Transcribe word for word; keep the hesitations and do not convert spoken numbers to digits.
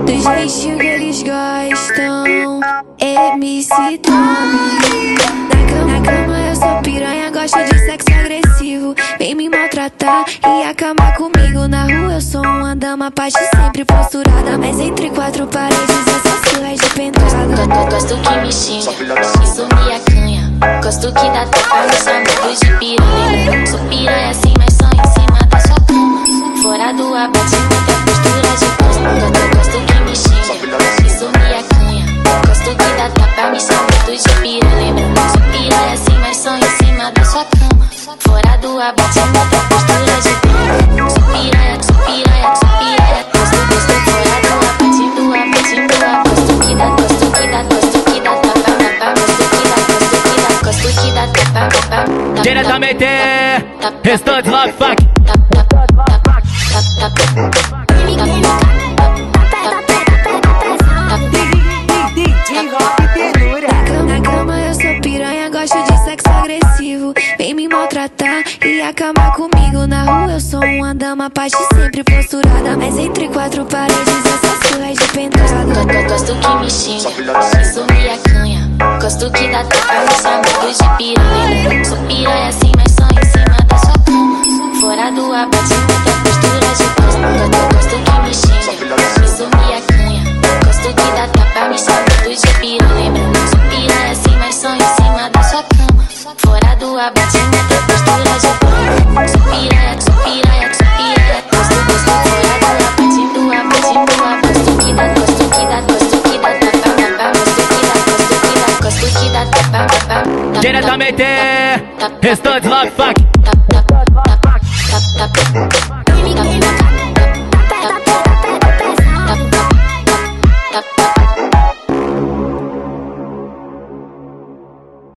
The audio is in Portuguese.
Do jeitinho que eles gostam, M C Tommy. Na cama, na cama eu sou piranha, gosto de sexo agressivo. Vem me maltratar e acabar comigo. Na rua eu sou uma dama, parte sempre posturada, mas entre quatro paredes eu sou sua de pendurada. Gosto que me xinga, isso me acanha. Gosto que dá tapa no samudo de piranha. Sou piranha assim, mas só em cima da sua cama. Fora do abatimento é postura de pão. Gosto que me xinga, isso me acanha. Gosto que dá tapa no samudo de piranha. Sou piranha assim, mas só em cima da sua cama. Fora do abatimento é postura de pão. Sou piranha, sou piranha, sou piranha. Gosto, gosto, fora do abatimento, abatimento. Gosto que dá, gosto que dá, gosto que dá tapa, tapa. Gosto que dá, gosto que dá, gosto que dá tapa, tapa. Diretamente, Restante Love Funk. Na cama eu sou piranha, gosto de sexo agressivo. Vem me maltratar e acabar comigo. Na rua eu sou uma dama, parte sempre posturada, mas entre quatro paredes eu sou sua de pendurada. Gosto que me xinga, isso me acanha. Gosto que dá tapa no samudo de piranha. Sou piranha assim, mas só em cima da sua cama. Fora do abatimento é postura de pão. Gosto que me xinga, isso me acanha. Gosto que dá tapa no samudo de piranha. Sou piranha assim, mas só em cima da sua cama. Fora do abatimento é postura de pão. Sou piranha, sou piranha, sou piranha. Gosto, gosto, fora do abatimento, abatimento. Gosto que dá, gosto que dá, gosto que dá tapa, tapa. Gosto que dá, gosto que dá, gosto que dá tapa, tapa. Diretamente, Restante Love Funk.